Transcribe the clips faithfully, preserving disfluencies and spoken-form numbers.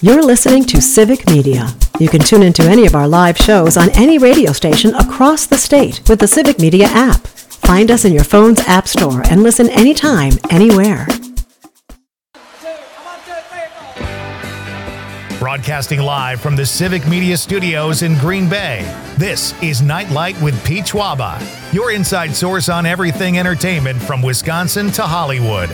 You're listening to Civic Media. You can tune into any of our live shows on any radio station across the state with the Civic Media app. Find us in your phone's app store and listen anytime, anywhere. Broadcasting live from the Civic Media Studios in Green Bay, this is Nightlight with Pete Schwaba, your inside source on everything entertainment from Wisconsin to Hollywood.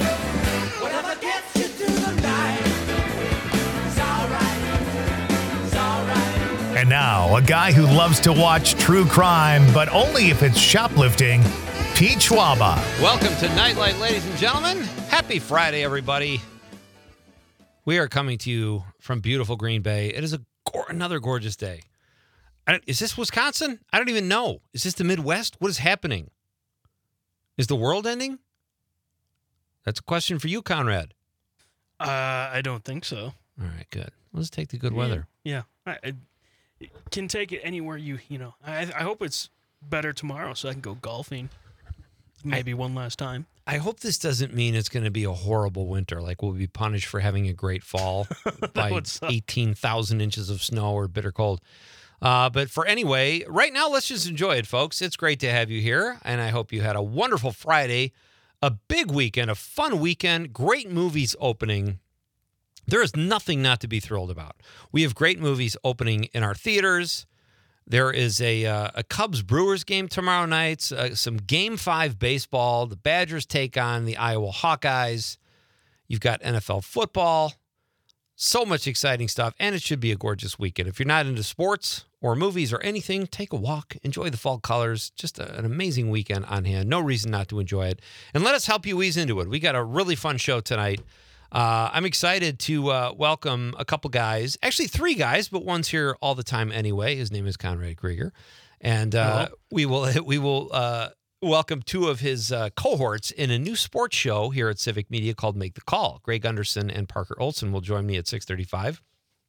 And now, a guy who loves to watch true crime, but only if it's shoplifting, Pete Schwaba. Welcome to Nightlight, ladies and gentlemen. Happy Friday, everybody. We are coming to you from beautiful Green Bay. It is a another gorgeous day. I don't, is this Wisconsin? I don't even know. Is this the Midwest? What is happening? Is the world ending? That's a question for you, Conrad. Uh, I don't think so. All right, good. Let's take the good yeah, weather. Yeah. I, I can take it anywhere you, you know. I I hope it's better tomorrow so I can go golfing maybe I, one last time. I hope this doesn't mean it's going to be a horrible winter, like we'll be punished for having a great fall by eighteen thousand inches of snow or bitter cold. Uh, but for anyway, right now, let's just enjoy it, folks. It's great to have you here, and I hope you had a wonderful Friday, a big weekend, a fun weekend, great movies opening. There is nothing not to be thrilled about. We have great movies opening in our theaters. There is a uh, a Cubs-Brewers game tomorrow night, uh, some Game five baseball. The Badgers take on the Iowa Hawkeyes. You've got N F L football. So much exciting stuff, and it should be a gorgeous weekend. If you're not into sports or movies or anything, take a walk. Enjoy the fall colors. Just a, an amazing weekend on hand. No reason not to enjoy it. And let us help you ease into it. We got a really fun show tonight. Uh, I'm excited to uh, welcome a couple guys, actually three guys, but one's here all the time anyway. His name is Conrad Krieger, and uh, Hello. we will we will uh, welcome two of his uh, cohorts in a new sports show here at Civic Media called Make the Call. Greg Gunderson and Parker Olson will join me at six thirty-five,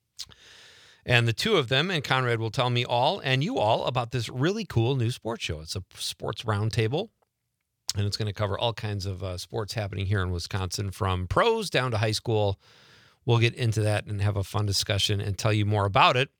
and the two of them and Conrad will tell me all and you all about this really cool new sports show. It's a sports roundtable. And it's going to cover all kinds of uh, sports happening here in Wisconsin, from pros down to high school. We'll get into that and have a fun discussion and tell you more about it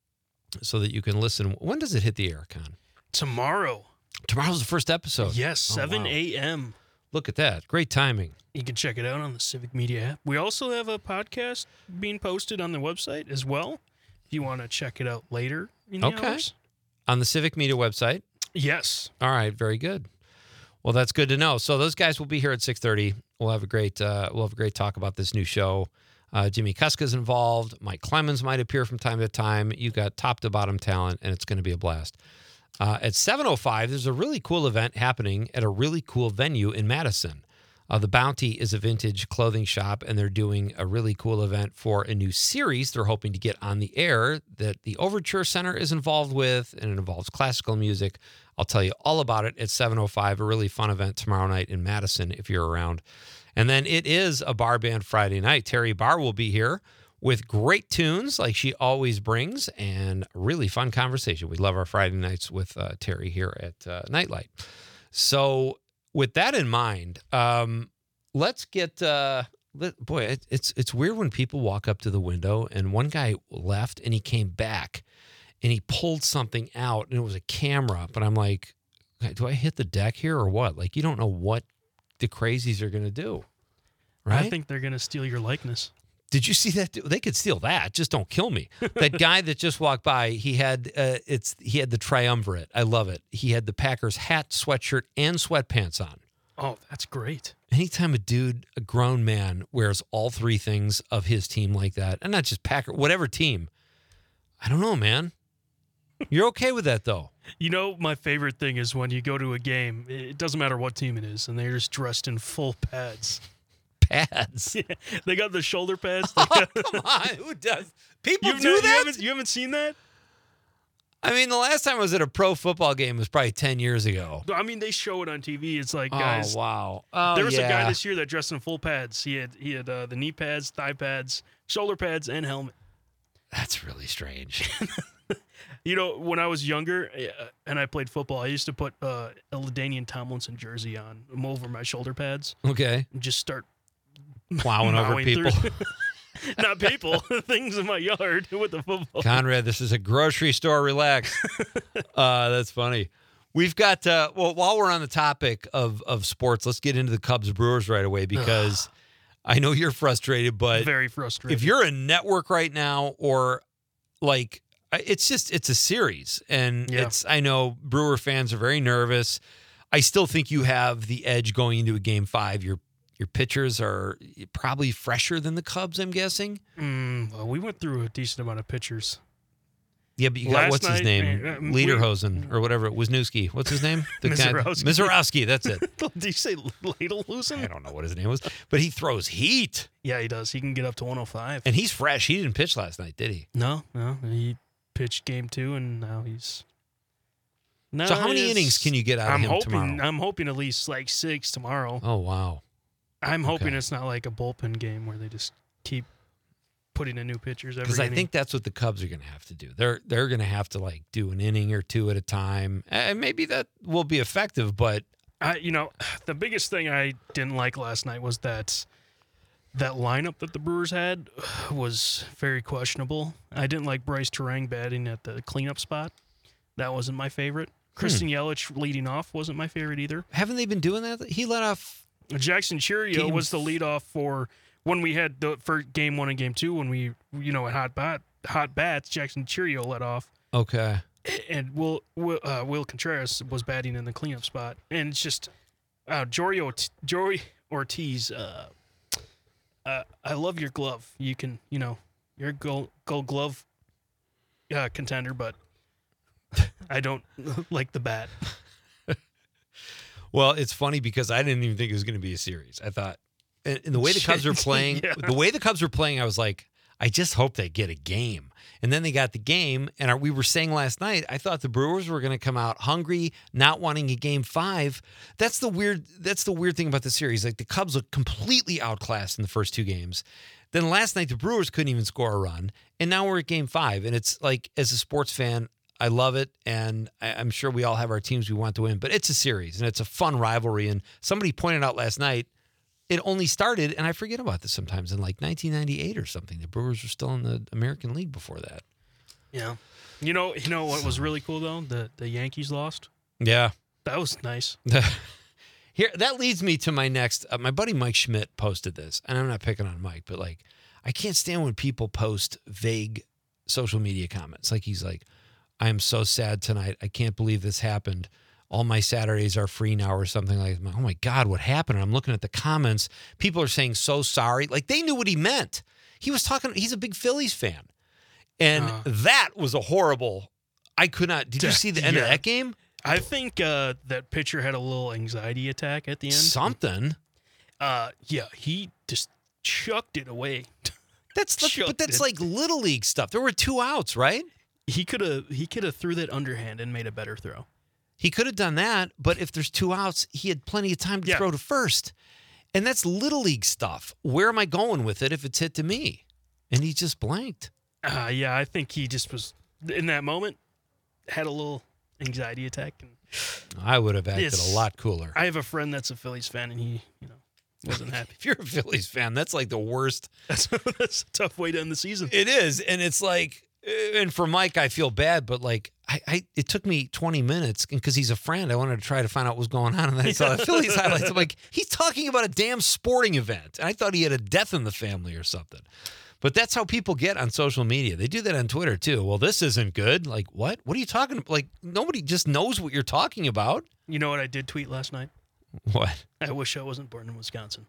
so that you can listen. When does it hit the air, Con? Tomorrow. Tomorrow's the first episode. Yes, Oh, seven wow. a.m. Look at that. Great timing. You can check it out on the Civic Media app. We also have a podcast being posted on the website as well, if you want to check it out later in the Okay. hours. On the Civic Media website? Yes. All right. Very good. Well, that's good to know. So those guys will be here at six thirty. We'll have a great uh, we'll have a great talk about this new show. Uh, Jimmy Kuska's involved. Mike Clemens might appear from time to time. You've got top to bottom talent, and it's going to be a blast. Uh, at seven oh five, there's a really cool event happening at a really cool venue in Madison. Uh, the Bounty is a vintage clothing shop, and they're doing a really cool event for a new series they're hoping to get on the air that the Overture Center is involved with, and it involves classical music. I'll tell you all about it at seven oh five, a really fun event tomorrow night in Madison if you're around. And then it is a bar band Friday night. Terry Barr will be here with great tunes like she always brings, and really fun conversation. We love our Friday nights with uh, Terry here at uh, Nightlight. So with that in mind, um, let's get, uh, let, boy, it, it's it's weird when people walk up to the window, and one guy left and he came back and he pulled something out and it was a camera, but I'm like, do I hit the deck here or what? Like, you don't know what the crazies are going to do, right? I think they're going to steal your likeness. Did you see that? They could steal that. Just don't kill me. That guy that just walked by, he had uh, it's he had the triumvirate. I love it. He had the Packers hat, sweatshirt, and sweatpants on. Oh, that's great. Anytime a dude, a grown man, wears all three things of his team like that, and not just Packer, whatever team, I don't know, man. You're okay with that, though? You know, my favorite thing is when you go to a game, it doesn't matter what team it is, and they're just dressed in full pads. Pads? Yeah, they got the shoulder pads. Oh, come on. Who does? People You've do not- that? You haven't, you haven't seen that? I mean, the last time I was at a pro football game was probably ten years ago. I mean, they show it on T V. It's like, guys, Oh, wow. Oh, there was yeah. a guy this year that dressed in full pads. He had he had uh, the knee pads, thigh pads, shoulder pads, and helmet. That's really strange. You know, when I was younger uh, and I played football, I used to put uh, a LaDainian Tomlinson jersey on um, over my shoulder pads Okay. and just start Plowing over mowing people. through. Not people. Things in my yard with the football. Conrad, this is a grocery store. Relax. uh, that's funny. We've got, uh, well, while we're on the topic of, of sports, let's get into the Cubs Brewers right away because I know you're frustrated, but Very frustrated. if you're a network right now or like, it's just, it's a series. And Yeah. it's, I know Brewer fans are very nervous. I still think you have the edge going into a game five. Your your pitchers are probably fresher than the Cubs, I'm guessing. Mm, well, we went through a decent amount of pitchers. Yeah, but you got, Last what's his night, name? uh, we- Lederhosen or whatever. Wisniewski. What's his name? The guy- Mazeroski. Mazeroski, that's it. Did you say Ladle I losing? don't know what his name was, but he throws heat. Yeah, he does. He can get up to one oh five. And he's fresh. He didn't pitch last night, did he? No, no. He pitched game two, and now he's. No, So how many it's- innings can you get out of I'm him hoping, tomorrow? I'm hoping at least like six tomorrow. Oh, wow. I'm hoping okay. it's not like a bullpen game where they just keep putting in new pitchers every Because I inning. think that's what the Cubs are going to have to do. They're they're going to have to like do an inning or two at a time, and maybe that will be effective. But I, you know, the biggest thing I didn't like last night was that that lineup that the Brewers had was very questionable. I didn't like Bryce Terang batting at the cleanup spot. That wasn't my favorite. Christian Yelich leading off wasn't my favorite either. haven't they been doing that? He let off. Jackson Churio Game was the leadoff for when we had the for game one and game two when we you know at hot bat hot bats. Jackson Churio led off. Okay. And Will Will, uh, Will Contreras was batting in the cleanup spot, and it's just uh, Jory Ort- Jory Ortiz. Uh, uh, I love your glove. You can, you know, you're a gold, gold glove uh, contender, but I don't like the bat. Well, it's funny because I didn't even think it was going to be a series. I thought, and, and the way the Cubs are playing, Yeah. the way the Cubs were playing, I was like, I just hope they get a game. And then they got the game, and our, we were saying last night, I thought the Brewers were going to come out hungry, not wanting a game five. That's the weird. That's the weird thing about the series. Like the Cubs look completely outclassed in the first two games. Then last night the Brewers couldn't even score a run, and now we're at game five. And it's like, as a sports fan, I love it, and I, I'm sure we all have our teams we want to win. But it's a series, and it's a fun rivalry. And somebody pointed out last night, it only started, and I forget about this sometimes, in like nineteen ninety-eight or something. The Brewers were still in the American League before that. Yeah, you know, you know what was really cool though? The the Yankees lost. Yeah. That was nice. Here, that leads me to my next. Uh, my buddy Mike Schmidt posted this, and I'm not picking on Mike, but like, I can't stand when people post vague social media comments. Like he's like, "I am so sad tonight. I can't believe this happened. All my Saturdays are free now," or something like that. Oh my God, what happened? And I'm looking at the comments. People are saying so sorry. Like they knew what he meant. He was talking. He's a big Phillies fan, and Uh. that was a horrible. I could not. Did you see the end of Yeah. that game? I think uh, that pitcher had a little anxiety attack at the end. Something. Uh, yeah, he just chucked it away. That's the, Chucked but that's it. like little league stuff. There were two outs, right? He could have he could have threw that underhand and made a better throw. He could have done that, but if there's two outs, he had plenty of time to Yeah. throw to first. And that's little league stuff. Where am I going with it if it's hit to me? And he just blanked. Uh, yeah, I think he just was in that moment had a little anxiety attack. And I would have acted It's- a lot cooler. I have a friend that's a Phillies fan, and he, you know, wasn't happy. If you're a Phillies fan, that's like the worst. That's that's a tough way to end the season. It is. And it's like, and for Mike, I feel bad, but like, I, I it took me twenty minutes because he's a friend. I wanted to try to find out what was going on. And then I saw the Phillies highlights. I'm like, he's talking about a damn sporting event. And I thought he had a death in the family or something. But that's how people get on social media. They do that on Twitter too. Well, this isn't good. Like, what? What are you talking about? Like, nobody just knows what you're talking about. You know what I did tweet last night? What? I wish I wasn't born in Wisconsin.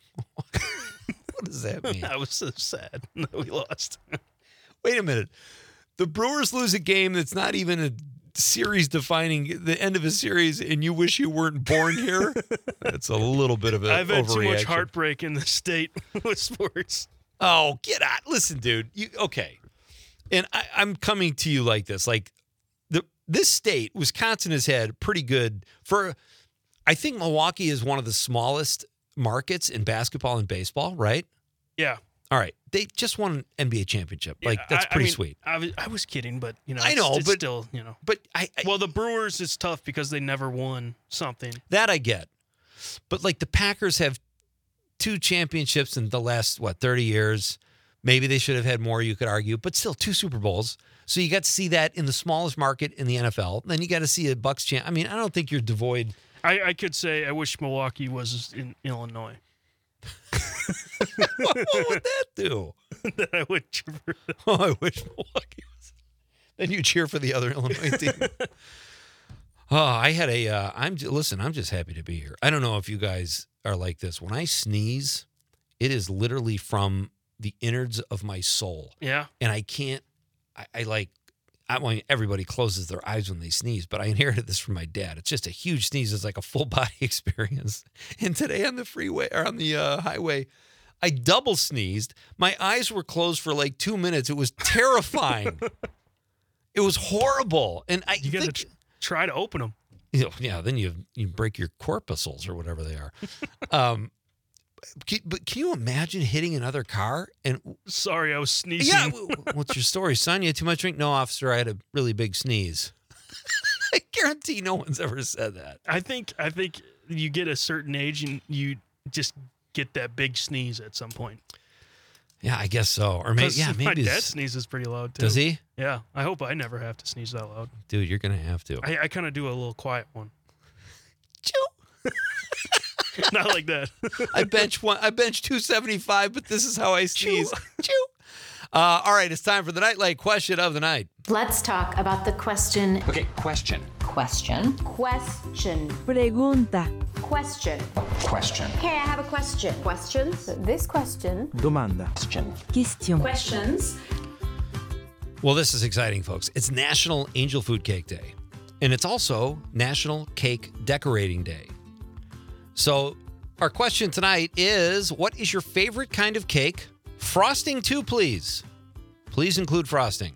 What does that mean? I was so sad that we lost. Wait a minute. The Brewers lose a game that's not even a series defining, the end of a series, and you wish you weren't born here? That's a little bit of an I've had too much overreaction. heartbreak in the state with sports. Oh, get out. Listen, dude. You okay. And I, I'm coming to you like this. Like the this state, Wisconsin has had pretty good for I think Milwaukee is one of the smallest markets in basketball and baseball, right? Yeah. All right. They just won an N B A championship. Like Yeah, that's I- I pretty mean, sweet. I was, I was kidding, but you know, I it's, know, it's but- still, you know. But I, I Well, the Brewers is tough because they never won something. that I get. But like the Packers have two championships in the last what thirty years. Maybe they should have had more, you could argue, but still two Super Bowls. So you got to see that in the smallest market in the N F L. Then you got to see a Bucs champ. I mean, I don't think you're devoid. I, I could say I wish Milwaukee was in Illinois. what, what would that do? That I would cheer for them. Oh, I wish Milwaukee was. Then you cheer for the other Illinois team. Oh, I had a. Uh, I'm listen. I'm just happy to be here. I don't know if you guys are like this. When I sneeze, it is literally from the innards of my soul. Yeah. And I can't. I, I like. I mean, everybody closes their eyes when they sneeze, but I inherited this from my dad. It's just a huge sneeze. It's like a full body experience. And today on the freeway or on the uh, highway, I double sneezed. My eyes were closed for like two minutes. It was terrifying. It was horrible. And I You got to think, tr- try to open them. you know, yeah, then you you break your corpuscles or whatever they are. um, can, but can you imagine hitting another car and Sorry, I was sneezing. yeah, w- what's your story, son? You had too much drink? No, officer, I had a really big sneeze. I guarantee no one's ever said that. I think I think you get a certain age and you just get that big sneeze at some point. Yeah, I guess so. Or maybe, 'Cause yeah, my maybe. dad it's- sneezes pretty loud too. Does he? Yeah. I hope I never have to sneeze that loud. Dude, you're gonna have to. I, I kind of do a little quiet one. Chew. Not like that. I bench one. I bench two seventy five, but this is how I sneeze. Chew. Uh, all right, it's time for the Nightlight question of the night. Let's talk about the question. Okay, question. Question. Question. Pregunta. Question. Question. Hey, I have a question. Questions? This question. Domanda. Question. Question. Questions. Well, this is exciting, folks. It's National Angel Food Cake Day, and it's also National Cake Decorating Day. So our question tonight is, what is your favorite kind of cake? Frosting too, please. Please include frosting.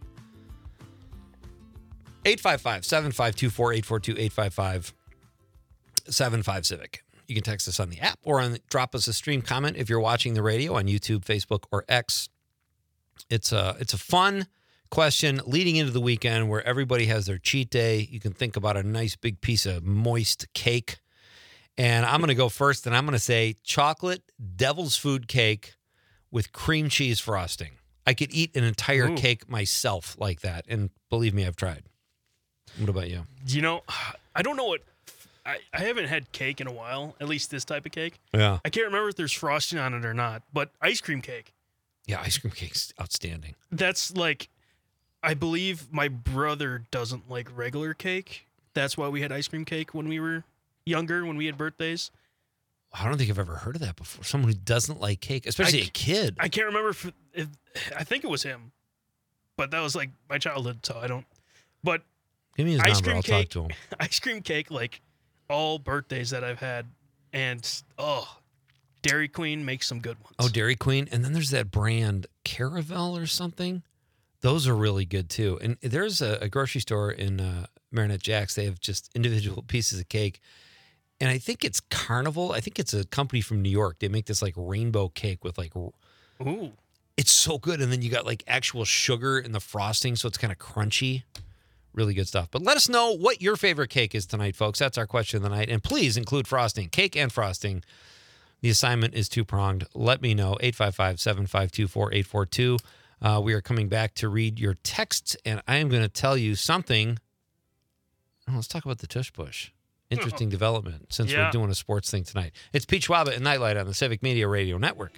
eight five five, seven five two, four eight four two, eight five five, seven five Civic. You can text us on the app or on drop us a stream comment if you're watching the radio on YouTube, Facebook, or X. It's a, it's a fun question leading into the weekend where everybody has their cheat day. You can think about a nice big piece of moist cake. And I'm going to go first, and I'm going to say chocolate devil's food cake with cream cheese frosting. I could eat an entire Ooh. cake myself like that. And believe me, I've tried. What about you? You know, I don't know what. I, I haven't had cake in a while, at least this type of cake. Yeah. I can't remember if there's frosting on it or not, but ice cream cake. Yeah, ice cream cake's outstanding. That's like, I believe my brother doesn't like regular cake. That's why we had ice cream cake when we were younger, when we had birthdays. I don't think I've ever heard of that before. Someone who doesn't like cake, especially I- a kid. I can't remember if, if I think it was him, but that was like my childhood, so I don't. But Give me his ice number. cream I'll cake, talk to him. ice cream cake, like all birthdays that I've had, and oh, Dairy Queen makes some good ones. Oh, Dairy Queen. And then there's that brand Caravel or something. Those are really good too. And there's a, a grocery store in uh, Marinette Jack's. They have just individual pieces of cake. And I think it's Carnival. I think it's a company from New York. They make this like rainbow cake with like, Ooh, it's so good. And then you got like actual sugar in the frosting. So it's kind of crunchy. Really good stuff. But let us know what your favorite cake is tonight, folks. That's our question of the night. And please include frosting, cake and frosting. The assignment is two-pronged. Let me know. eight five five, seven five two, four eight four two. Uh, we are coming back to read your texts, and I am going to tell you something. Oh, let's talk about the tush push. Interesting development since Yeah. we're doing a sports thing tonight. It's Pete Schwaba and Nightlight on the Civic Media Radio Network.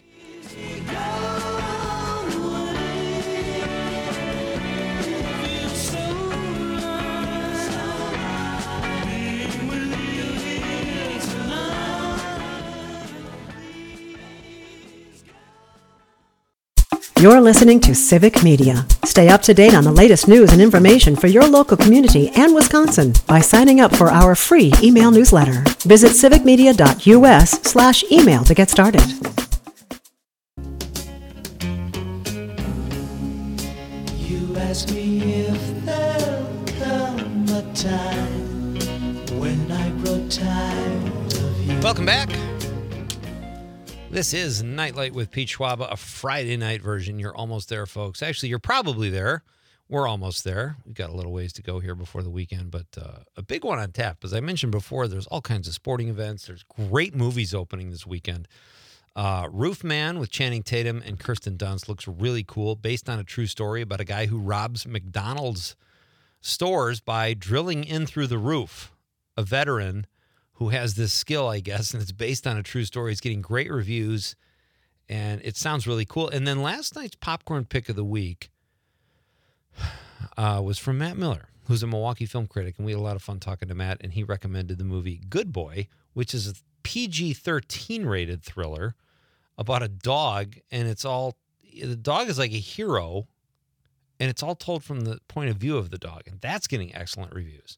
You're listening to Civic Media. Stay up to date on the latest news and information for your local community and Wisconsin by signing up for our free email newsletter. Visit civicmedia.us slash email to get started. You ask me if there'll come a time when I grow tired of you. Welcome back. This is Nightlight with Pete Schwaba, a Friday night version. You're almost there, folks. Actually, you're probably there. We're almost there. We've got a little ways to go here before the weekend, but uh, a big one on tap. As I mentioned before, there's all kinds of sporting events. There's great movies opening this weekend. Uh, Roof Man with Channing Tatum and Kirsten Dunst looks really cool, based on a true story about a guy who robs McDonald's stores by drilling in through the roof. A veteran who has this skill, I guess, and it's based on a true story. It's getting great reviews, and it sounds really cool. And then last night's popcorn pick of the week uh, was from Matt Miller, who's a Milwaukee film critic, and we had a lot of fun talking to Matt, and he recommended the movie Good Boy, which is a P G thirteen rated thriller about a dog, and it's all, the dog is like a hero, and it's all told from the point of view of the dog, and that's getting excellent reviews.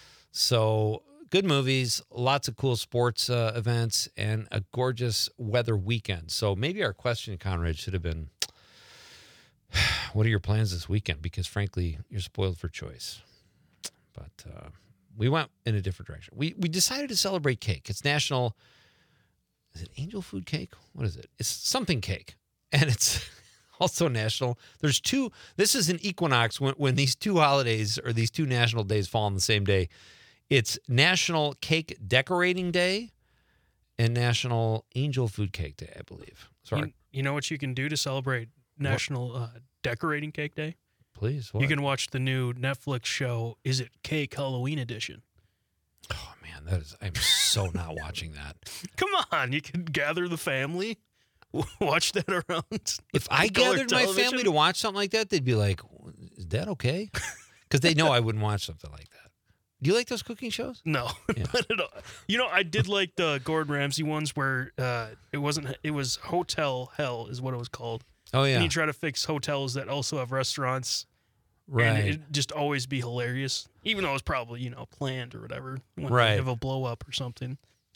So good movies, lots of cool sports uh, events, and a gorgeous weather weekend. So maybe our question, Conrad, should have been, what are your plans this weekend? Because frankly, you're spoiled for choice. But uh, we went in a different direction. We we decided to celebrate cake. It's National, is it Angel Food Cake? What is it? It's something cake. And it's also national. There's two, this is an equinox when, when these two holidays or these two national days fall on the same day. It's National Cake Decorating Day and National Angel Food Cake Day, I believe. Sorry. You, you know what you can do to celebrate National uh, Decorating Cake Day? Please. What? You can watch the new Netflix show, Is It Cake Halloween Edition? Oh, man, that is, I'm so not watching that. Come on, you can gather the family, watch that around. If I color gathered my television. family to watch something like that, they'd be like, is that okay? Because they know I wouldn't watch something like that. Do you like those cooking shows? No, Yeah. not at all. You know, I did like the Gordon Ramsay ones where uh, it wasn't, it was Hotel Hell is what it was called. Oh, And yeah. you try to fix hotels that also have restaurants. Right. And it'd just always be hilarious, even though it's probably, you know, planned or whatever. When Right. They have a blow up or something.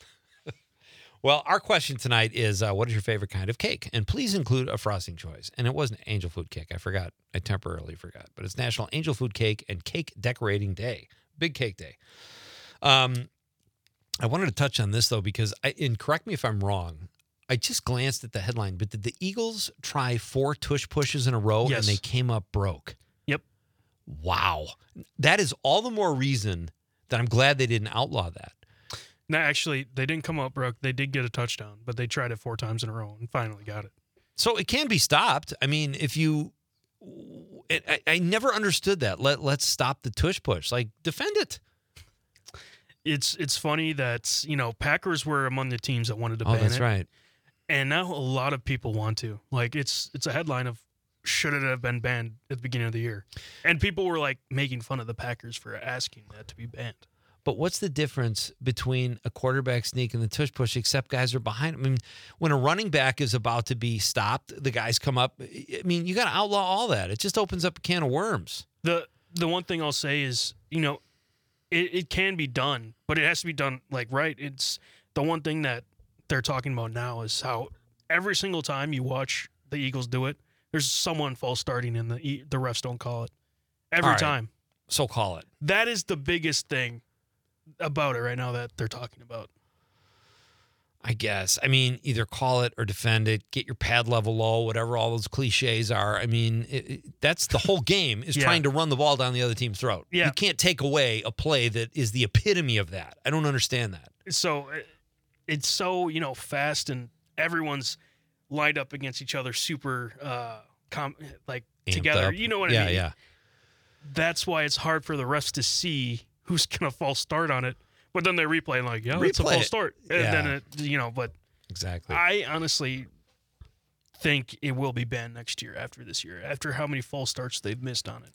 Well, our question tonight is, uh, what is your favorite kind of cake? And please include a frosting choice. And it wasn't Angel Food Cake. I forgot. I temporarily forgot. But it's National Angel Food Cake and Cake Decorating Day. Big Cake Day. Um, I wanted to touch on this, though, because, I, and correct me if I'm wrong, I just glanced at the headline, but did the Eagles try four tush pushes in a row Yes. and they came up broke? Yep. Wow. That is all the more reason that I'm glad they didn't outlaw that. No, actually, they didn't come up broke. They did get a touchdown, but they tried it four times in a row and finally got it. So it can be stopped. I mean, if you, it, I, I never understood that. Let let's stop the tush push. Like, defend it. It's it's funny that, you know, Packers were among the teams that wanted to Oh, ban that's it. right. And now a lot of people want to. Like, it's it's a headline of should it have been banned at the beginning of the year? And people were like making fun of the Packers for asking that to be banned. But what's the difference between a quarterback sneak and the tush push, except guys are behind him? I mean, when a running back is about to be stopped, the guys come up. I mean, you got to outlaw all that. It just opens up a can of worms. The the one thing I'll say is, you know, it, it can be done, but it has to be done like right. It's the one thing that they're talking about now is how every single time you watch the Eagles do it, there's someone false starting and the the refs don't call it. Every All right. time. So call it. That is the biggest thing about it right now that they're talking about. I guess. I mean, either call it or defend it, get your pad level low, whatever all those cliches are. I mean, it, it, that's the whole game is Yeah. trying to run the ball down the other team's throat. Yeah. You can't take away a play that is the epitome of that. I don't understand that. So it- it's so, you know, fast and everyone's lined up against each other super uh com- like Amped together. up. You know what yeah, I mean? Yeah, That's why it's hard for the refs to see who's going to false start on it. But then they replay and like, yeah, it's a Replay false it. start. And Yeah. then, it, you know, but exactly. I honestly think it will be banned next year after this year, after how many false starts they've missed on it.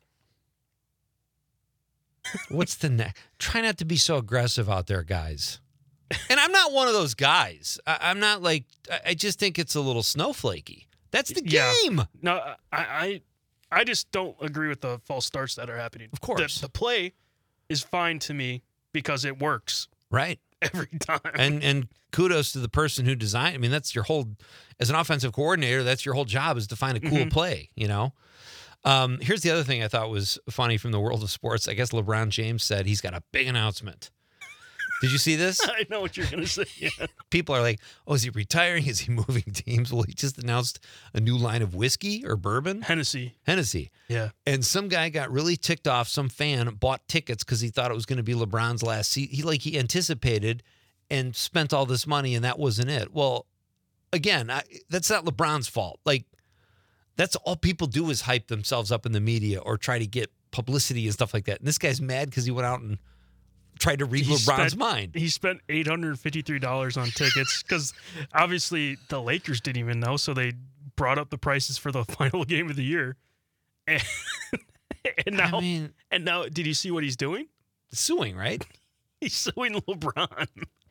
What's the next? Try not to be so aggressive out there, guys. And I'm not one of those guys. I, I'm not like, I, I just think it's a little snowflakey. That's the Yeah. game. No, I, I, I just don't agree with the false starts that are happening. Of course. The, the play is fine to me because it works Right. every time. And and kudos to the person who designed. I mean, that's your whole, as an offensive coordinator, that's your whole job is to find a cool Mhm. play, you know? Um, here's the other thing I thought was funny from the world of sports. I guess LeBron James said he's got a big announcement. Did you see this? I know what you're going to say. Yeah. People are like, oh, is he retiring? Is he moving teams? Well, he just announced a new line of whiskey or bourbon. Hennessy. Hennessy. Yeah. And some guy got really ticked off. Some fan bought tickets because he thought it was going to be LeBron's last season. He like he anticipated and spent all this money, and that wasn't it. Well, again, I, that's not LeBron's fault. Like, that's all people do is hype themselves up in the media or try to get publicity and stuff like that. And this guy's mad because he went out and tried to read He LeBron's spent- mind. He spent eight hundred fifty-three dollars on tickets because obviously the Lakers didn't even know, so they brought up the prices for the final game of the year. And, and now, I mean, and now, did you see what he's doing? suing, right? He's suing LeBron.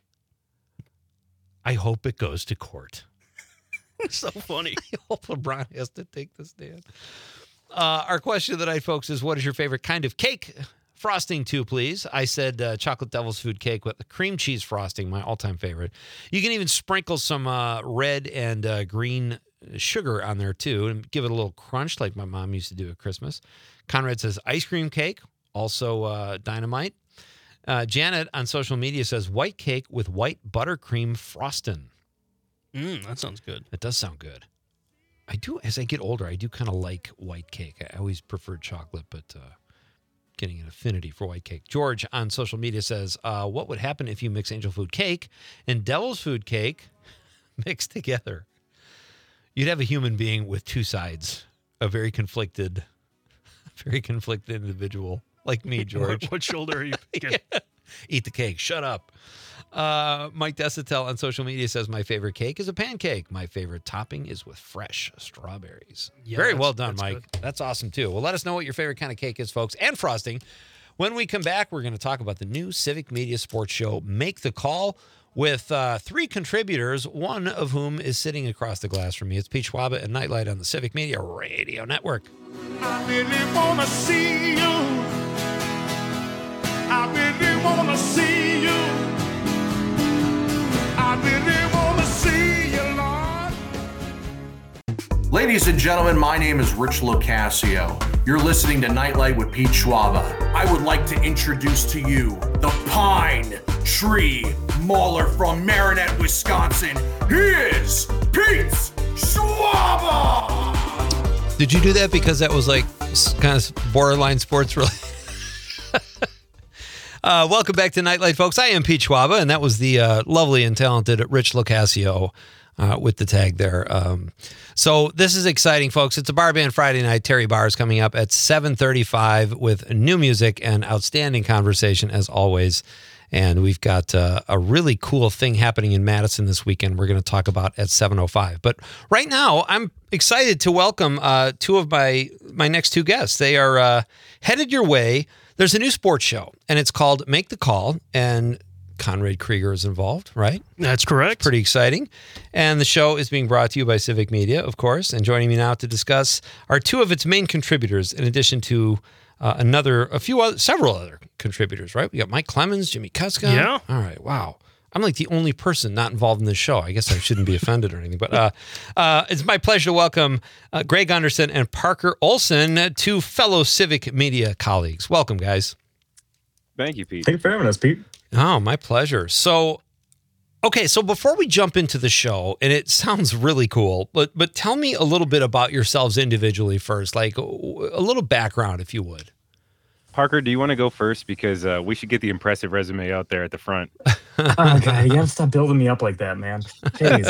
I hope it goes to court. It's so funny. I hope LeBron has to take the stand. Uh, our question of the night, folks, is what is your favorite kind of cake? Frosting, too, please. I said uh, chocolate devil's food cake with the cream cheese frosting, my all-time favorite. You can even sprinkle some uh, red and uh, green sugar on there, too, and give it a little crunch like my mom used to do at Christmas. Conrad says ice cream cake, also uh, dynamite. Uh, Janet on social media says white cake with white buttercream frosting. Mm, that sounds good. That does sound good. I do, as I get older, I do kind of like white cake. I always preferred chocolate, but uh, getting an affinity for white cake. George on social media says, uh, what would happen if you mix angel food cake and devil's food cake mixed together? You'd have a human being with two sides, a very conflicted, very conflicted individual like me, George. What, what shoulder are you picking? Yeah. Eat the cake. Shut up. Uh, Mike Desitel on social media says, my favorite cake is a pancake. My favorite topping is with fresh strawberries. Yeah, Very that's- well done, that's Mike. good. That's awesome, too. Well, let us know what your favorite kind of cake is, folks, and frosting. When we come back, we're going to talk about the new Civic Media Sports Show, Make the Call, with uh, three contributors, one of whom is sitting across the glass from me. It's Pete Schwaba and Nightlight on the Civic Media Radio Network. I really wanna see you. I really wanna see you. I really wanna see you, Lord. Ladies and gentlemen, my name is Rich Locascio. You're listening to Nightlight with Pete Schwaba. I would like to introduce to you the Pine Tree Mauler from Marinette, Wisconsin. He is Pete Schwaba. Did you do that because that was like kind of borderline sports related? uh, welcome back to Nightlight, folks. I am Pete Schwaba, and that was the uh, lovely and talented Rich Locascio uh, with the tag there. Um, so this is exciting, folks. It's a bar band Friday night. Terry Barr is coming up at seven thirty-five with new music and outstanding conversation, as always. And we've got uh, a really cool thing happening in Madison this weekend we're going to talk about at seven oh five. But right now, I'm excited to welcome uh, two of my, my next two guests. They are uh, headed your way. There's a new sports show, and it's called Make the Call, and Conrad Krieger is involved, right? That's correct. Pretty exciting. And the show is being brought to you by Civic Media, of course. And joining me now to discuss are two of its main contributors, in addition to uh, another, a few other, several other contributors, right? We got Mike Clemens, Jimmy Kuska. Yeah. All right. Wow. I'm like the only person not involved in this show. I guess I shouldn't be offended or anything, but uh, uh, it's my pleasure to welcome uh, Greg Anderson and Parker Olson, two fellow Civic Media colleagues. Welcome, guys. Thank you, Pete. Thank you for having us, Pete. Oh, my pleasure. So, okay, so before we jump into the show, and it sounds really cool, but but tell me a little bit about yourselves individually first, like a little background, if you would. Parker, do you want to go first? Because uh, we should get the impressive resume out there at the front. Oh, God, you gotta stop building me up like that, man. Jeez.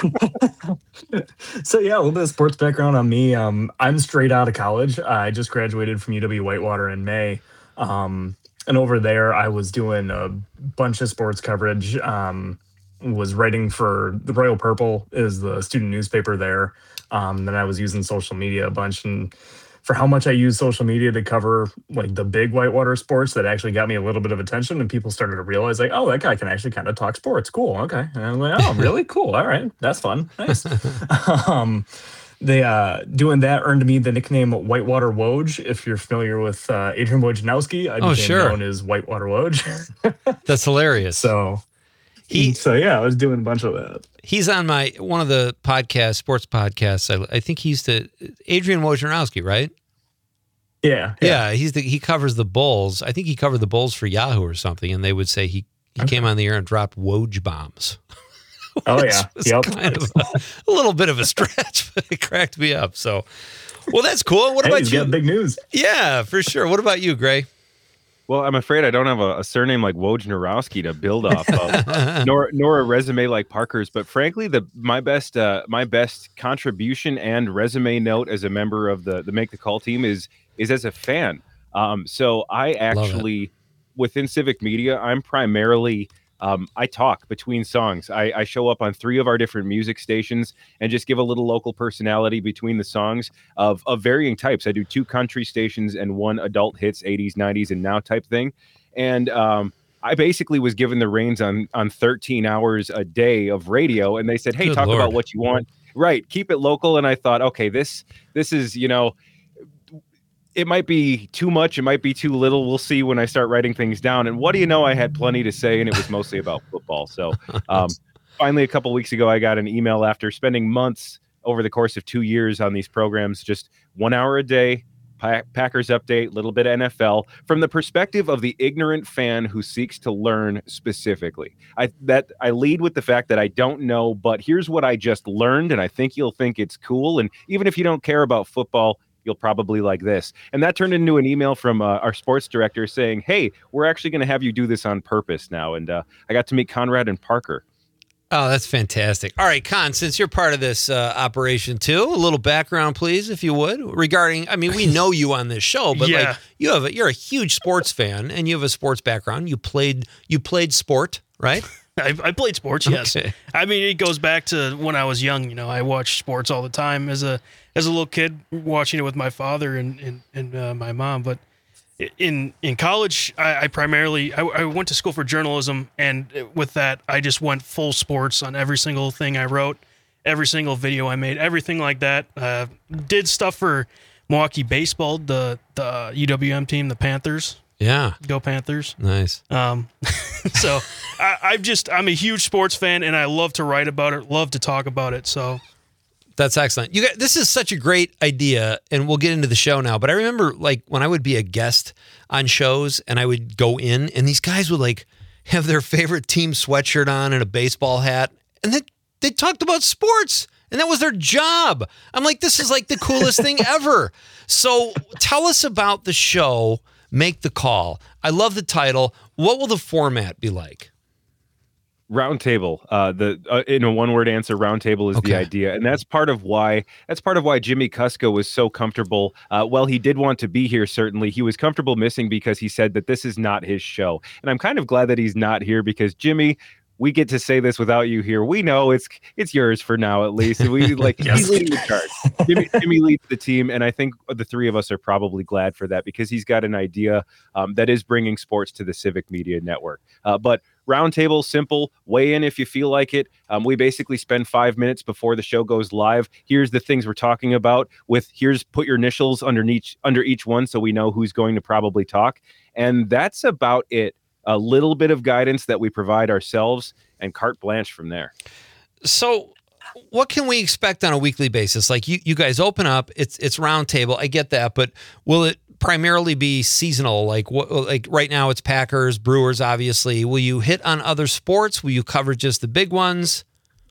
So, yeah, a little bit of sports background on me. Um, I'm straight out of college. I just graduated from U W Whitewater in May. Um, and over there, I was doing a bunch of sports coverage. Um, was writing for the Royal Purple, is the student newspaper there. Um, then I was using social media a bunch, and for how much I use social media to cover like the big Whitewater sports, that actually got me a little bit of attention, and people started to realize like, oh, that guy can actually kind of talk sports. Cool. Okay. And I'm like, oh, really? Cool. All right. That's fun. Nice. um, they uh, doing that earned me the nickname Whitewater Woj. If you're familiar with uh, Adrian Wojnarowski, I Oh, became sure. known as Whitewater Woj. That's hilarious. So He- so yeah, I was doing a bunch of that. He's on my one of the podcasts, sports podcasts. I, I think he's the Adrian Wojnarowski, right? Yeah. Yeah, he's the he covers the Bulls. I think he covered the Bulls for Yahoo or something, and they would say he he came on the air and dropped Woj bombs. Oh Which yeah. was Yep. kind of a, a little bit of a stretch, but it cracked me up. So, well, that's cool. What Hey, about he's you? got big news. Yeah, for sure. What about you, Gray? Well, I'm afraid I don't have a, a surname like Wojnarowski to build off of, nor nor a resume like Parker's. But frankly, the my best uh, my best contribution and resume note as a member of the the Make the Call team is is as a fan. Um, so I actually within Civic Media, I'm primarily um, I talk between songs. I, I show up on three of our different music stations and just give a little local personality between the songs of, of varying types. I do two country stations and one adult hits, eighties, nineties, and now type thing. And um, I basically was given the reins on on thirteen hours a day of radio, and they said, "Hey, Good talk Lord. about what you want." Right, keep it local. And I thought, okay, this this is you know. It might be too much. It might be too little. We'll see when I start writing things down. And what do you know? I had plenty to say, and it was mostly about football. So um, finally, a couple weeks ago, I got an email after spending months over the course of two years on these programs, just one hour a day, pa- Packers update, little bit of N F L, from the perspective of the ignorant fan who seeks to learn specifically. I that I lead with the fact that I don't know, but here's what I just learned, and I think you'll think it's cool. And even if you don't care about football, you'll probably like this. And that turned into an email from uh, our sports director saying, hey, we're actually going to have you do this on purpose now. And uh, I got to meet Conrad and Parker. Oh, that's fantastic. All right, Con, since you're part of this uh, operation too, a little background, please, if you would, regarding, I mean, we know you on this show, but Yeah. like you have a, you're a huge sports fan and you have a sports background. You played, you played sport, right? I, I played sports, yes. Okay. I mean, it goes back to when I was young. You know, I watched sports all the time as a as a little kid, watching it with my father and and, and uh, my mom. But in in college, I, I primarily I, I went to school for journalism, and with that, I just went full sports on every single thing I wrote, every single video I made, everything like that. Uh, did stuff for Milwaukee baseball, the the U W M team, the Panthers. Yeah. Go Panthers. Nice. Um, so I, I've just, I'm a huge sports fan and I love to write about it, love to talk about it. So That's excellent. You got, this is such a great idea, and we'll get into the show now. But I remember, like, when I would be a guest on shows, and I would go in, and these guys would like have their favorite team sweatshirt on and a baseball hat, and they they talked about sports, and that was their job. I'm like, this is like the coolest thing ever. So tell us about the show, Make the Call. I love the title. What will the format be like? Roundtable. Uh, the uh, in a one-word answer, roundtable is Okay. the idea, and that's part of why that's part of why Jimmy Kuska was so comfortable. Uh, well, he did want to be here. Certainly, he was comfortable missing because he said that this is not his show, and I'm kind of glad that he's not here because Jimmy. We get to say this without you here. We know it's it's yours for now, at least. We like Yes. he's leading the charge. Jimmy, Jimmy leads the team, and I think the three of us are probably glad for that because he's got an idea um, that is bringing sports to the Civic Media Network. Uh, but roundtable, simple. Weigh in if you feel like it. Um, we basically spend five minutes before the show goes live. Here's the things we're talking about. With here's put your initials underneath under each one, so we know who's going to probably talk. And that's about it. A little bit of guidance that we provide ourselves and carte blanche from there. So what can we expect on a weekly basis? Like you, you guys open up, it's it's roundtable. I get that, but will it primarily be seasonal? Like what? Like right now, it's Packers, Brewers. Obviously, will you hit on other sports? Will you cover just the big ones?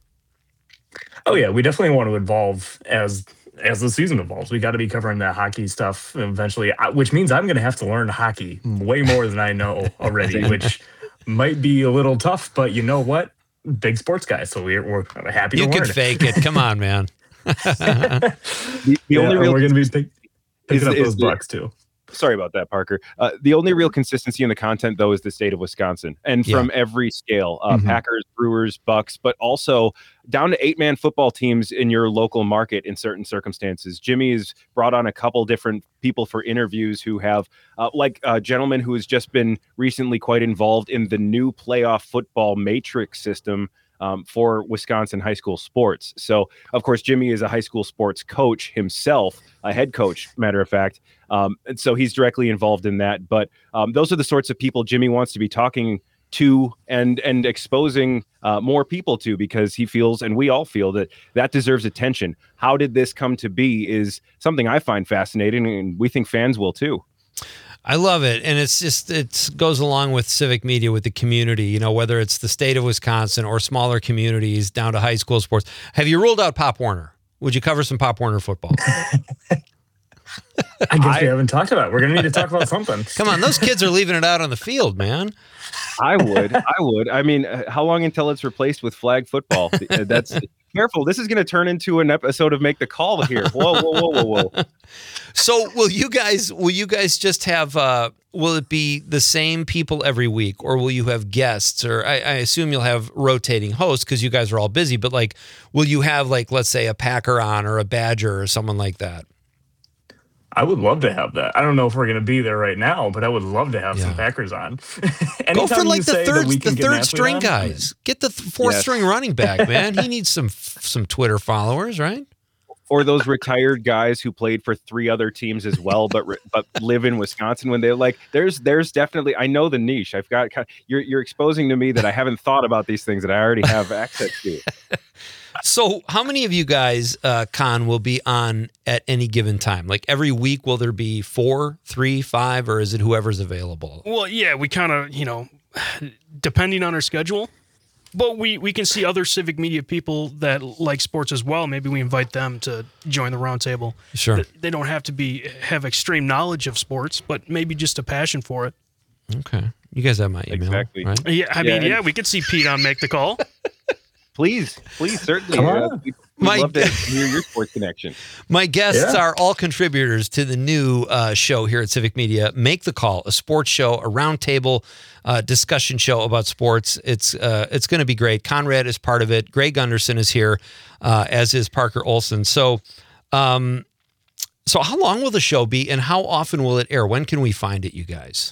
Oh yeah, we definitely want to evolve as as the season evolves. We got to be covering that hockey stuff eventually, I- which means I'm going to have to learn hockey way more than I know already, which might be a little tough. But you know what? Big sports guy, so we're, we're happy to You learn can it. fake it. Come on, man. The, the Yeah, only real we're going to be pick, picking is- up is those the- bucks too. Sorry about that, Parker. Uh, the only real consistency in the content, though, is the state of Wisconsin, and from every scale, uh, Mhm. Packers, Brewers, Bucks, but also down to eight-man football teams in your local market in certain circumstances. Jimmy has brought on a couple different people for interviews who have, uh, like a gentleman who has just been recently quite involved in the new playoff football matrix system Um, for Wisconsin high school sports. So, of course, Jimmy is a high school sports coach himself, a head coach, matter of fact. Um, and so he's directly involved in that. But um, those are the sorts of people Jimmy wants to be talking to and and exposing uh, more people to, because he feels, and we all feel, that that deserves attention. How did this come to be is something I find fascinating, and we think fans will too. I love it. And it's just, it goes along with civic media, with the community, you know, whether it's the state of Wisconsin or smaller communities down to high school sports. Have you ruled out Pop Warner? Would you cover some Pop Warner football? I guess I- we haven't talked about it. We're going to need to talk about something. Come on, those kids are leaving it out on the field, man. I would. I would. I mean, uh, how long until it's replaced with flag football? Uh, That's careful. This is going to turn into an episode of Make the Call here. Whoa, whoa, whoa, whoa, whoa. So will you guys will you guys just have uh will it be the same people every week, or will you have guests, or I, I assume you'll have rotating hosts because you guys are all busy, but like will you have like let's say a Packer on or a Badger or someone like that? I would love to have that. I don't know if we're going to be there right now, but I would love to have Yeah. some Packers on. Go for Anytime like you the say that third we the can get an third athlete string on, guys. Get the th- fourth Yes. string running back, man. He needs some some Twitter followers, right? Or those retired guys who played for three other teams as well, but re- but live in Wisconsin. When they're like, there's there's definitely, I know the niche. I've got kind of, you're you're exposing to me that I haven't thought about these things that I already have access to. So how many of you guys, uh, Con, will be on at any given time? Like every week, will there be four, three, five, or is it whoever's available? Well, yeah, we kind of, you know, depending on our schedule, but we, we can see other civic media people that like sports as well. Maybe we invite them to join the roundtable. Sure. Th- They don't have to be have extreme knowledge of sports, but maybe just a passion for it. Okay. You guys have my email, Exactly. right? Yeah, I Yeah, mean, yeah, and- we could see Pete on Make the Call. Please, please, certainly. Come Uh, on. we'd, we'd Mike- love to hear your sports connection. My guests Yeah. are all contributors to the new uh, show here at Civic Media, Make the Call, a sports show, a roundtable uh, discussion show about sports. It's uh, it's going to be great. Conrad is part of it. Greg Gunderson is here, uh, as is Parker Olson. So, um, so how long will the show be, and how often will it air? When can we find it, you guys?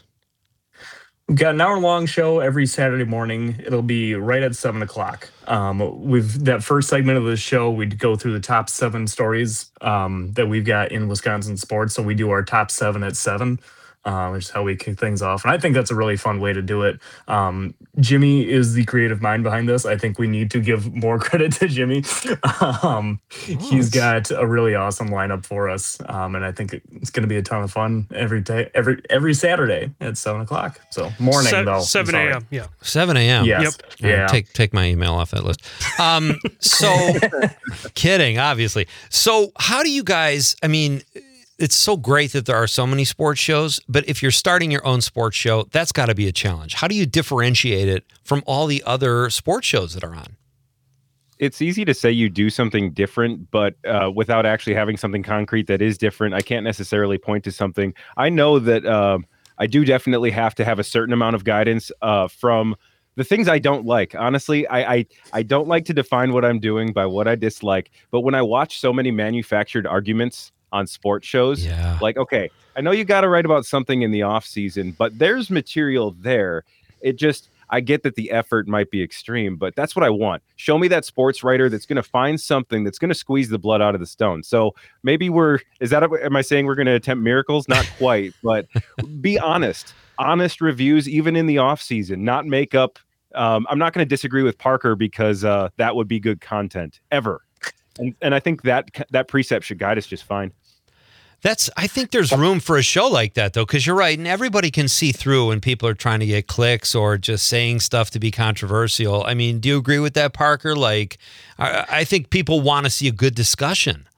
We've got an hour long show every Saturday morning. It'll be right at seven o'clock. Um, we've that first segment of the show, we'd go through the top seven stories um, that we've got in Wisconsin sports. So we do our top seven at seven, uh, which is how we kick things off. And I think that's a really fun way to do it. Um, Jimmy is the creative mind behind this. I think we need to give more credit to Jimmy. um, he's got a really awesome lineup for us, um, and I think it's going to be a ton of fun every day, every every Saturday at seven o'clock. So morning Se- though, seven I'm sorry. a.m. Yeah. seven a.m. Yes. Yep. All right, Yeah. Take take my email off that list. Um, so, kidding, obviously. So, how do you guys? I mean, it's so great that there are so many sports shows, but if you're starting your own sports show, that's got to be a challenge. How do you differentiate it from all the other sports shows that are on? It's easy to say you do something different, but uh, without actually having something concrete that is different, I can't necessarily point to something. I know that uh, I do definitely have to have a certain amount of guidance uh, from the things I don't like. Honestly, I, I I don't like to define what I'm doing by what I dislike. But when I watch so many manufactured arguments on sports shows, Yeah. like, okay, I know you got to write about something in the off season, but there's material there. It just, I get that the effort might be extreme, but that's what I want. Show me that sports writer that's going to find something that's going to squeeze the blood out of the stone. So maybe we're, is that, am I saying we're going to attempt miracles? Not quite, but be honest, honest reviews, even in the off season, not make up. Um, I'm not going to disagree with Parker because uh, that would be good content ever. And, and I think that that precept should guide us just fine. That's. I think there's room for a show like that, though, because you're right, and everybody can see through when people are trying to get clicks or just saying stuff to be controversial. I mean, do you agree with that, Parker? Like, I, I think people want to see a good discussion.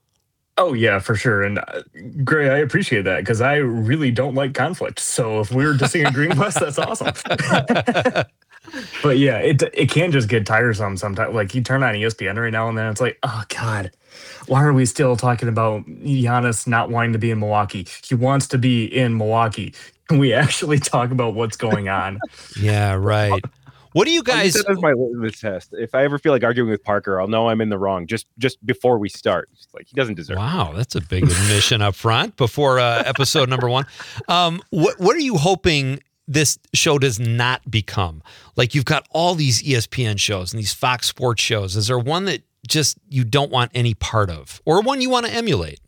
Oh yeah, for sure. And uh, Gray, I appreciate that because I really don't like conflict. So if we're disagreeing with us, that's awesome. But yeah, it it can just get tiresome sometimes. Like you turn on E S P N right now and then it's like, oh God, why are we still talking about Giannis not wanting to be in Milwaukee? He wants to be in Milwaukee. Can we actually talk about what's going on? Yeah, right. What do you I'll use guys? that as my litmus test. If I ever feel like arguing with Parker, I'll know I'm in the wrong just just before we start. It's like he doesn't deserve. Wow, that's a big admission up front before uh, episode number one. Um, what what are you hoping this show does not become? Like you've got all these E S P N shows and these Fox Sports shows. Is there one that just you don't want any part of, or one you want to emulate?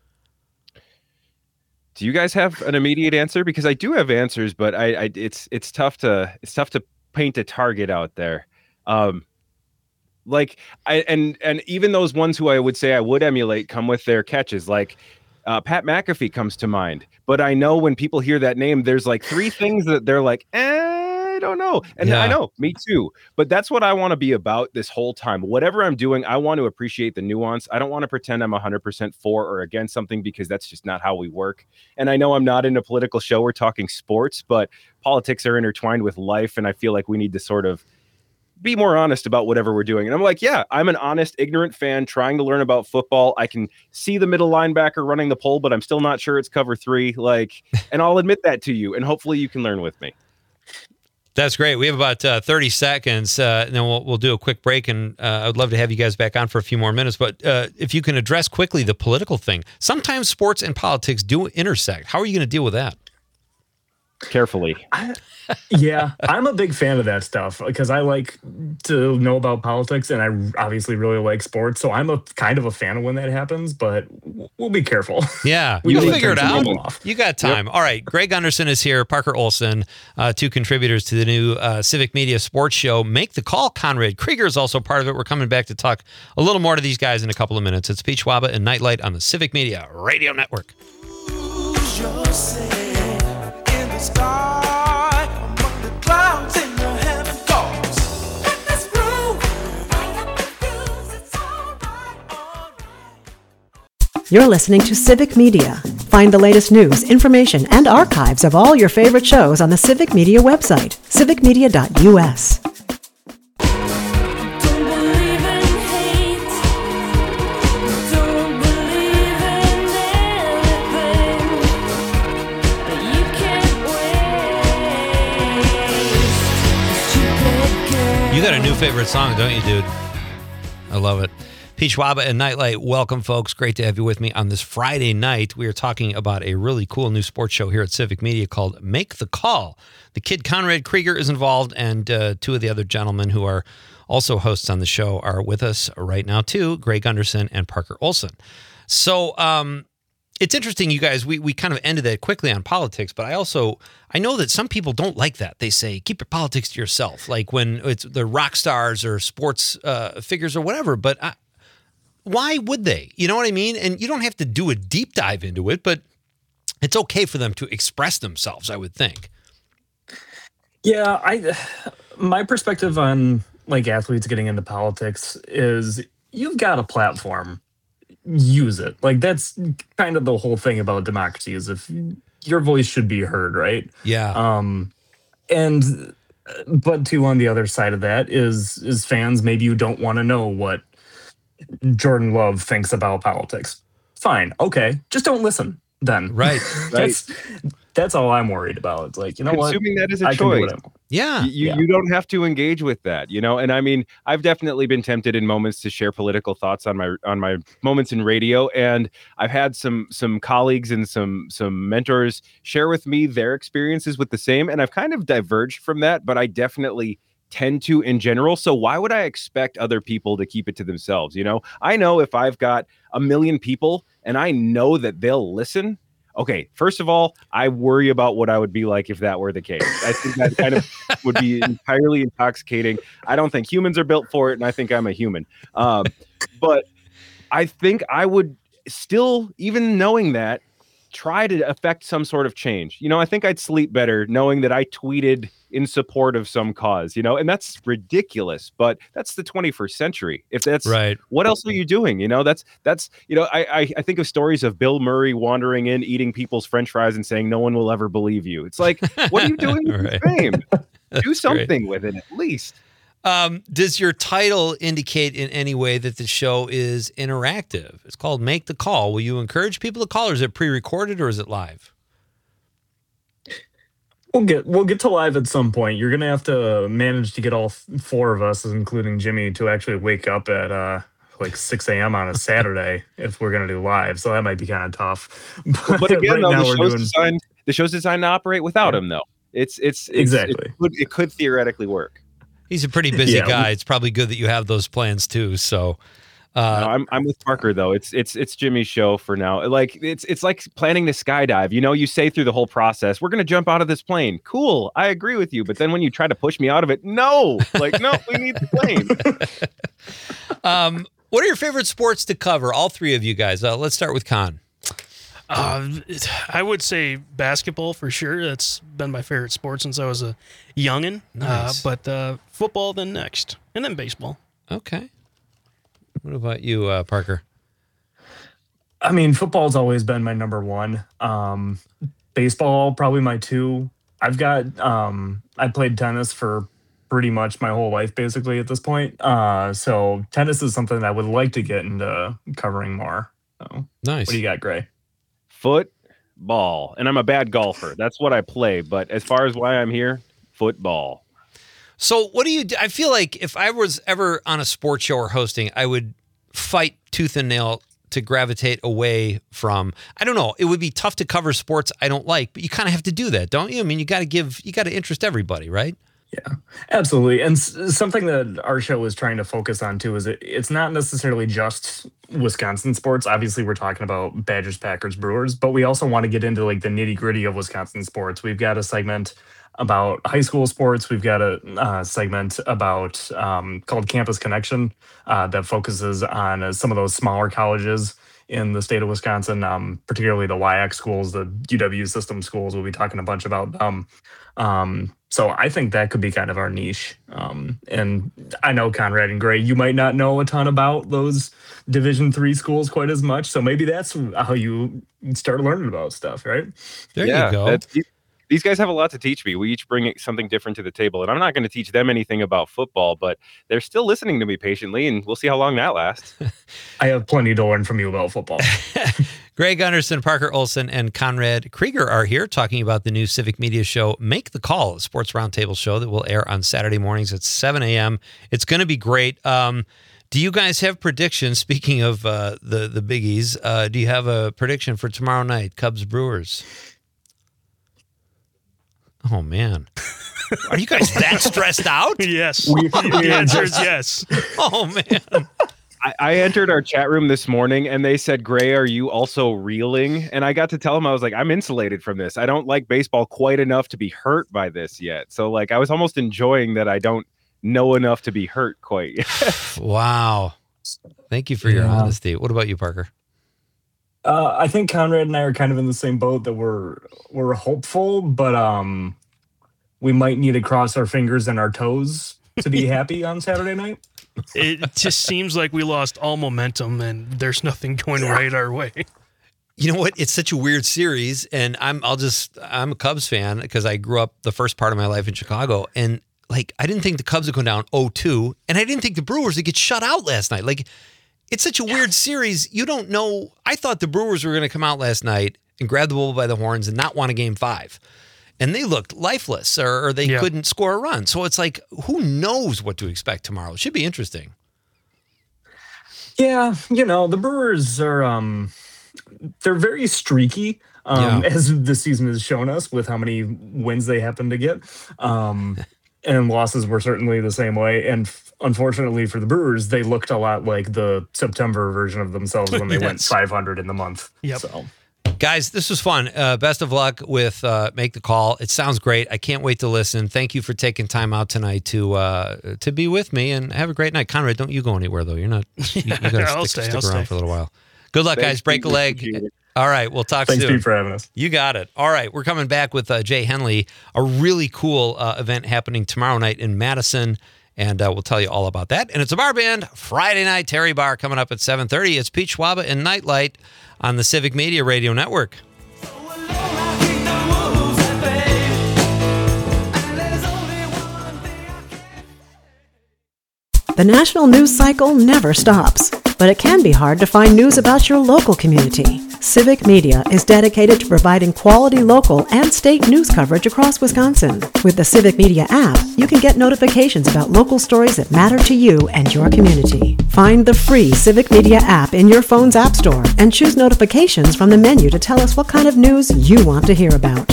Do you guys have an immediate answer? Because I do have answers, but I, I it's it's tough to it's tough to paint a target out there. Um, like I and and even those ones who I would say I would emulate come with their catches. Like uh, Pat McAfee comes to mind, but I know when people hear that name, there's like three things that they're like, eh, I don't know. And Yeah. I know, me too. But that's what I want to be about this whole time. Whatever I'm doing, I want to appreciate the nuance. I don't want to pretend I'm one hundred percent for or against something because that's just not how we work. And I know I'm not in a political show. We're talking sports, but politics are intertwined with life. And I feel like we need to sort of be more honest about whatever we're doing. And I'm like, yeah, I'm an honest, ignorant fan trying to learn about football. I can see the middle linebacker running the pole, but I'm still not sure it's cover three. Like, and I'll admit that to you. And hopefully you can learn with me. That's great. We have about uh, thirty seconds, uh, and then we'll, we'll do a quick break, and uh, I'd love to have you guys back on for a few more minutes. But uh, if you can address quickly the political thing, sometimes sports and politics do intersect. How are you going to deal with that? Carefully. Yeah, I'm a big fan of that stuff because I like to know about politics, and I obviously really like sports. So I'm a kind of a fan of when that happens, but we'll be careful. Yeah, We you'll need figure it to out. turn off. You got time. All right, Greg Gunderson is here. Parker Olson, uh, two contributors to the new uh, Civic Media Sports Show. Make the Call. Conrad Krieger is also part of it. We're coming back to talk a little more to these guys in a couple of minutes. It's Pete Schwaba and Nightlight on the Civic Media Radio Network. You're listening to Civic Media. Find the latest news, information, and archives of all your favorite shows on the Civic Media website, civic media dot u s. You got a new favorite song, don't you, dude? I love it. Pete Schwaba and Nightlight, welcome, folks. Great to have you with me on this Friday night. We are talking about a really cool new sports show here at Civic Media called Make the Call. The kid Conrad Krieger is involved, and uh, two of the other gentlemen who are also hosts on the show are with us right now, too, Greg Gunderson and Parker Olson. So um, it's interesting, you guys. We we kind of ended that quickly on politics, but I also I know that some people don't like that. They say keep your politics to yourself, like when it's the rock stars or sports uh, figures or whatever. But I, why would they? You know what I mean? And you don't have to do a deep dive into it, but it's okay for them to express themselves, I would think. Yeah, I my perspective on like athletes getting into politics is you've got a platform, use it. Like that's kind of the whole thing about democracy is if your voice should be heard, right? Yeah. Um and but too on the other side of that is is fans, maybe you don't want to know what Jordan Love thinks about politics. Fine. Okay. Just don't listen then. Right. that's that's all I'm worried about. It's like, you know what? Consuming that is a I can do choice. whatever. Yeah. You, Yeah. you don't have to engage with that, you know. And I mean, I've definitely been tempted in moments to share political thoughts on my on my moments in radio, and I've had some some colleagues and some some mentors share with me their experiences with the same, and I've kind of diverged from that, but I definitely tend to in general. So why would I expect other people to keep it to themselves? You know, I know if I've got a million people and I know that they'll listen. Okay, first of all, I worry about what I would be like if that were the case. I think that kind of would be entirely intoxicating. I don't think humans are built for it, and I think I'm a human. Um, but I think I would still, even knowing that, try to affect some sort of change. You know, I think I'd sleep better knowing that I tweeted in support of some cause, you know, and that's ridiculous, but that's the twenty-first century. If that's Right. what else are you doing? You know, that's, that's, you know, I, I, I think of stories of Bill Murray wandering in, eating people's French fries and saying, no one will ever believe you. It's like, what are you doing with Right. your fame? Do That's something great. with it at least. Um, does your title indicate in any way that the show is interactive? It's called Make the Call. Will you encourage people to call, or is it pre-recorded, or is it live? We'll get we'll get to live at some point. You're gonna have to manage to get all f- four of us, including Jimmy, to actually wake up at uh like six a.m. on a Saturday if we're gonna do live. So that might be kind of tough. But, But again, right though, now the we're show's doing designed, the show's designed to operate without him, though. It's, it's, it's Exactly. It could, it could theoretically work. He's a pretty busy Yeah. guy. It's probably good that you have those plans too. So, uh, No, I'm I'm with Parker though. It's it's it's Jimmy's show for now. Like it's it's like planning the skydive. You know, you say through the whole process, we're gonna jump out of this plane. Cool, I agree with you. But then when you try to push me out of it, no, like no, we need the plane. um, what are your favorite sports to cover? All three of you guys. Uh, let's start with Con. Uh, it- I would say basketball for sure. That's been my favorite sport since I was a youngin'. Nice. Uh, but uh, football then next, and then baseball. Okay. What about you, uh, Parker? I mean, football's always been my number one. Um, baseball, probably my two. I've got, um, I played tennis for pretty much my whole life, basically, at this point. Uh, so tennis is something that I would like to get into covering more. So, Nice. what do you got, Gray? Football. And I'm a bad golfer. That's what I play. But as far as why I'm here, football. So what do you do? I feel like if I was ever on a sports show or hosting, I would fight tooth and nail to gravitate away from, I don't know, it would be tough to cover sports I don't like, but you kind of have to do that, don't you? I mean, you got to give, you got to interest everybody, right? Yeah, absolutely. And s- something that our show is trying to focus on too is it, it's not necessarily just Wisconsin sports. Obviously, we're talking about Badgers, Packers, Brewers, but we also want to get into like the nitty gritty of Wisconsin sports. We've got a segment about high school sports. We've got a uh, segment about um, called Campus Connection uh, that focuses on uh, some of those smaller colleges in the state of Wisconsin, um, particularly the W I A C schools, the U W system schools. We'll be talking a bunch about them. Um, so I think that could be kind of our niche. Um, and I know Conrad and Gray, you might not know a ton about those Division three schools quite as much. So maybe that's how you start learning about stuff, right? There yeah, you go. that's- these- These guys have a lot to teach me. We each bring something different to the table, and I'm not going to teach them anything about football, but they're still listening to me patiently, and we'll see how long that lasts. I have plenty to learn from you about football. Greg Gunderson, Parker Olson, and Conrad Krieger are here talking about the new Civic Media show, Make the Call, a sports roundtable show that will air on Saturday mornings at seven a.m. It's going to be great. Um, do you guys have predictions? Speaking of uh, the, the biggies, uh, do you have a prediction for tomorrow night, Cubs Brewers? Oh, man. Are you guys that stressed out? Yes. We- the we are answer is just- yes. Oh, man. I, I entered our chat room this morning, and they said, Gray, are you also reeling? And I got to tell them, I was like, I'm insulated from this. I don't like baseball quite enough to be hurt by this yet. So, like, I was almost enjoying that I don't know enough to be hurt quite yet. Wow. Thank you for your Yeah. honesty. What about you, Parker? Uh, I think Conrad and I are kind of in the same boat that we're we're hopeful, but um, we might need to cross our fingers and our toes to be happy on Saturday night. It just seems like we lost all momentum, and there's nothing going right our way. You know what? It's such a weird series, and I'm I'll just I'm a Cubs fan because I grew up the first part of my life in Chicago, and like I didn't think the Cubs would go down oh two, and I didn't think the Brewers would get shut out last night. Like it's such a weird series. You don't know. I thought the Brewers were going to come out last night and grab the bull by the horns and not want a game five. And they looked lifeless or, or they Yeah. couldn't score a run. So it's like, who knows what to expect tomorrow? It should be interesting. Yeah, you know, the Brewers are um they're very streaky, um, Yeah. as the season has shown us with how many wins they happen to get. Um and losses were certainly the same way. And f- unfortunately for the Brewers, they looked a lot like the September version of themselves when they went Yes. five hundred in the month. Yep. So Guys, this was fun. Uh, best of luck with uh, Make the Call. It sounds great. I can't wait to listen. Thank you for taking time out tonight to uh, to be with me, and have a great night. Conrad, don't you go anywhere, though. You're not. You, you got to I'll stick, stay, stick I'll around stay. for a little while. Good luck, Thanks, guys. Break a Pete. leg. Appreciate it. All right, we'll talk thanks, soon. Pete, for having us. You got it. All right, we're coming back with uh, Jay Henley, a really cool uh, event happening tomorrow night in Madison, and uh, we'll tell you all about that. And it's a bar band Friday night, Terry Bar, coming up at seven thirty. It's Pete Schwaba and Nightlight on the Civic Media Radio Network. The national news cycle never stops, but it can be hard to find news about your local community. Civic Media is dedicated to providing quality local and state news coverage across Wisconsin. With the Civic Media app, you can get notifications about local stories that matter to you and your community. Find the free Civic Media app in your phone's app store and choose notifications from the menu to tell us what kind of news you want to hear about.